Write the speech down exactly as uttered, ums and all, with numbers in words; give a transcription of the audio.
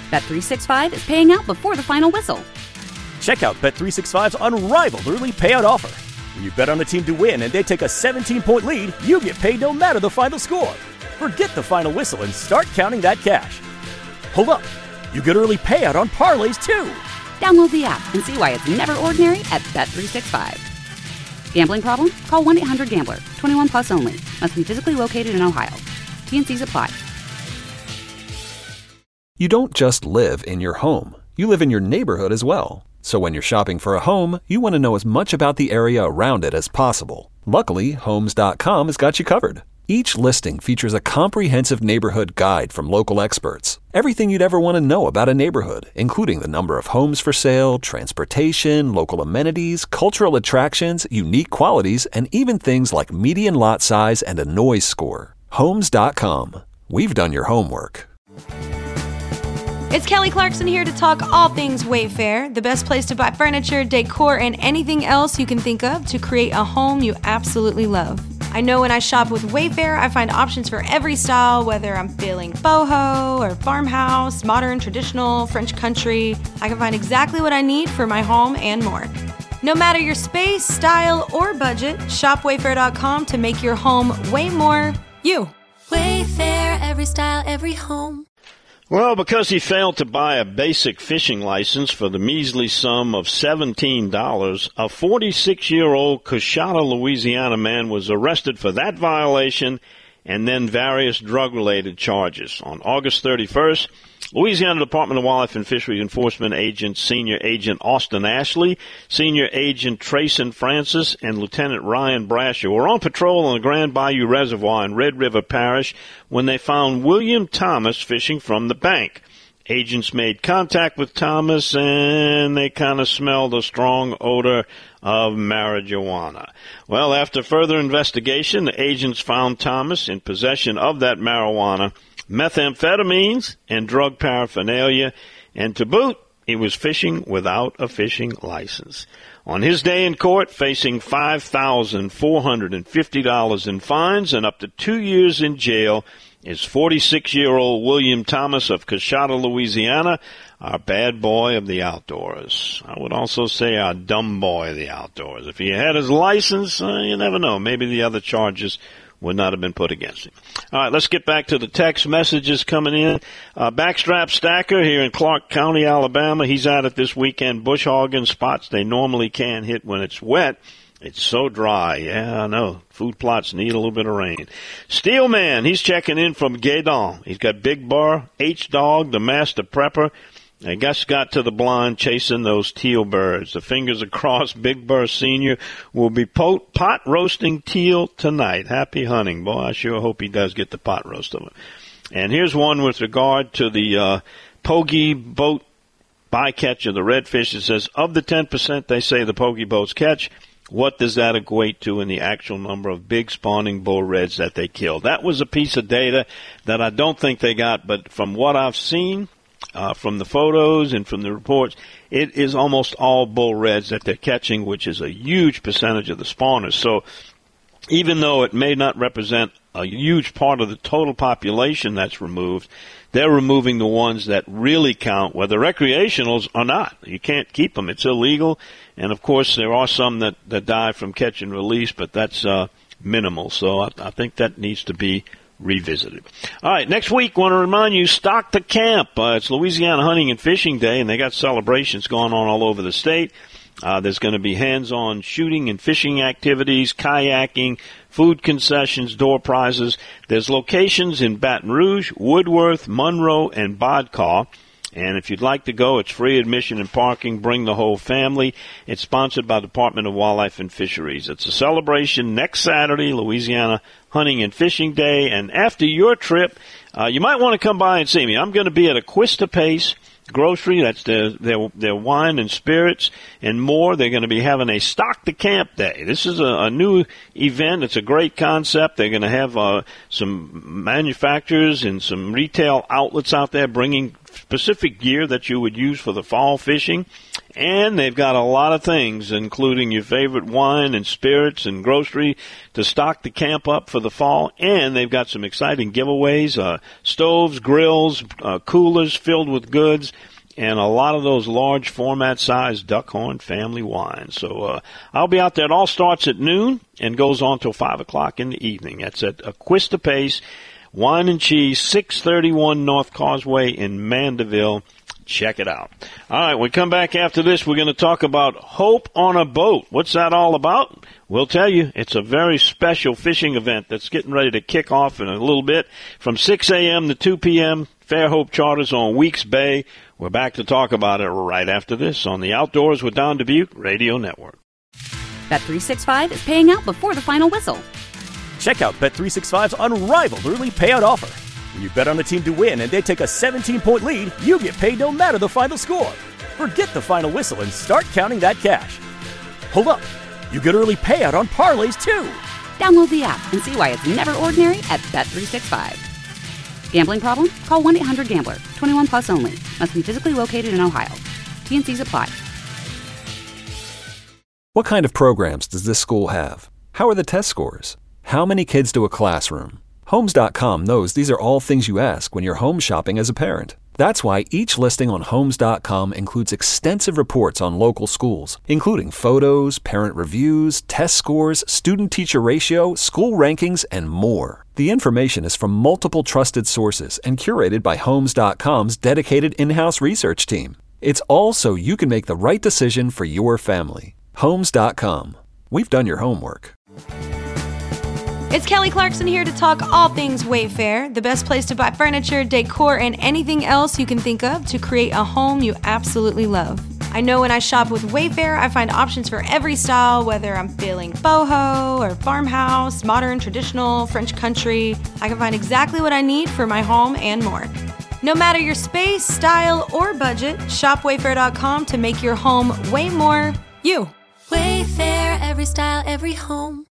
Bet three sixty-five is paying out before the final whistle. Check out Bet three sixty-five's unrivaled early payout offer. When you bet on a team to win and they take a seventeen-point lead, you get paid no matter the final score. Forget the final whistle and start counting that cash. Hold up. You get early payout on parlays, too. Download the app and see why it's never ordinary at Bet three sixty-five. Gambling problem? Call one eight hundred gambler. twenty-one plus only. Must be physically located in Ohio. T and C's apply. You don't just live in your home. You live in your neighborhood as well. So when you're shopping for a home, you want to know as much about the area around it as possible. Luckily, Homes dot com has got you covered. Each listing features a comprehensive neighborhood guide from local experts. Everything you'd ever want to know about a neighborhood, including the number of homes for sale, transportation, local amenities, cultural attractions, unique qualities, and even things like median lot size and a noise score. Homes dot com. We've done your homework. It's Kelly Clarkson here to talk all things Wayfair, the best place to buy furniture, decor, and anything else you can think of to create a home you absolutely love. I know when I shop with Wayfair, I find options for every style, whether I'm feeling boho or farmhouse, modern, traditional, French country. I can find exactly what I need for my home and more. No matter your space, style, or budget, shop wayfair dot com to make your home way more you. Wayfair, every style, every home. Well, because he failed to buy a basic fishing license for the measly sum of seventeen dollars, a forty-six-year-old Coshada, Louisiana man was arrested for that violation and then various drug-related charges. On August thirty-first, Louisiana Department of Wildlife and Fisheries Enforcement Agent Senior Agent Austin Ashley, Senior Agent Trayson Francis, and Lieutenant Ryan Brasher were on patrol on the Grand Bayou Reservoir in Red River Parish when they found William Thomas fishing from the bank. Agents made contact with Thomas, and they kind of smelled a strong odor of marijuana. Well, after further investigation, the agents found Thomas in possession of that marijuana, methamphetamines, and drug paraphernalia, and to boot, he was fishing without a fishing license. On his day in court, facing five thousand four hundred fifty dollars in fines and up to two years in jail, is forty-six-year-old William Thomas of Coshada, Louisiana, our bad boy of the outdoors. I would also say our dumb boy of the outdoors. If he had his license, uh, you never know. Maybe the other charges would not have been put against him. All right, let's get back to the text messages coming in. Uh, Backstrap Stacker here in Clark County, Alabama. He's out at this weekend bush hogging spots they normally can't hit when it's wet. It's so dry. Yeah, I know. Food plots need a little bit of rain. Steelman, he's checking in from Guédon. He's got Big Burr, H-Dog, the master prepper. I guess got to the blind chasing those teal birds. The fingers across, Big Burr Senior will be pot, pot roasting teal tonight. Happy hunting, boy. I sure hope he does get the pot roast of it. And here's one with regard to the uh, Pogie boat bycatch of the redfish. It says, of the ten percent they say the Pogie boats catch, what does that equate to in the actual number of big spawning bull reds that they kill? That was a piece of data that I don't think they got, but from what I've seen, Uh, from the photos and from the reports, it is almost all bull reds that they're catching, which is a huge percentage of the spawners. So even though it may not represent a huge part of the total population that's removed, they're removing the ones that really count, whether recreationals or not. You can't keep them. It's illegal. And, of course, there are some that, that die from catch and release, but that's uh, minimal. So I, I think that needs to be revisited. All right, next week, want to remind you, Stock the Camp. Uh, it's Louisiana Hunting and Fishing Day, and they got celebrations going on all over the state. Uh, there's going to be hands-on shooting and fishing activities, kayaking, food concessions, door prizes. There's locations in Baton Rouge, Woodworth, Monroe, and Bodcaw. And if you'd like to go, it's free admission and parking. Bring the whole family. It's sponsored by the Department of Wildlife and Fisheries. It's a celebration next Saturday, Louisiana Hunting and Fishing Day. And after your trip, uh, you might want to come by and see me. I'm going to be at Acquista Pace Grocery. That's their, their, their wine and spirits and more. They're going to be having a Stock the Camp Day. This is a, a new event. It's a great concept. They're going to have uh, some manufacturers and some retail outlets out there bringing specific gear that you would use for the fall fishing. And they've got a lot of things, including your favorite wine and spirits and grocery to stock the camp up for the fall. And they've got some exciting giveaways, uh, stoves, grills, uh, coolers filled with goods, and a lot of those large format size Duckhorn family wines. So uh, I'll be out there. It all starts at noon and goes on till five o'clock in the evening. That's at Aquista Pace, Wine and Cheese, six thirty-one North Causeway in Mandeville. Check it out. All right, we come back after this. We're going to talk about Hope on a Boat. What's that all about? We'll tell you. It's a very special fishing event that's getting ready to kick off in a little bit. From six a.m. to two p.m., Fairhope Charters on Weeks Bay. We're back to talk about it right after this on the Outdoors with Don Dubuque Radio Network. Bet three sixty-five is paying out before the final whistle. Check out Bet three sixty-five's unrivaled early payout offer. When you bet on a team to win and they take a seventeen-point lead, you get paid no matter the final score. Forget the final whistle and start counting that cash. Hold up. You get early payout on parlays, too. Download the app and see why it's never ordinary at Bet three sixty-five. Gambling problem? Call one eight hundred gambler. twenty-one plus only. Must be physically located in Ohio. T and C's apply. What kind of programs does this school have? How are the test scores? How many kids do a classroom? Homes dot com knows these are all things you ask when you're home shopping as a parent. That's why each listing on Homes dot com includes extensive reports on local schools, including photos, parent reviews, test scores, student-teacher ratio, school rankings, and more. The information is from multiple trusted sources and curated by Homes dot com's dedicated in-house research team. It's all so you can make the right decision for your family. Homes dot com. We've done your homework. It's Kelly Clarkson here to talk all things Wayfair, the best place to buy furniture, decor, and anything else you can think of to create a home you absolutely love. I know when I shop with Wayfair, I find options for every style, whether I'm feeling boho or farmhouse, modern, traditional, French country. I can find exactly what I need for my home and more. No matter your space, style, or budget, shop wayfair dot com to make your home way more you. Wayfair, every style, every home.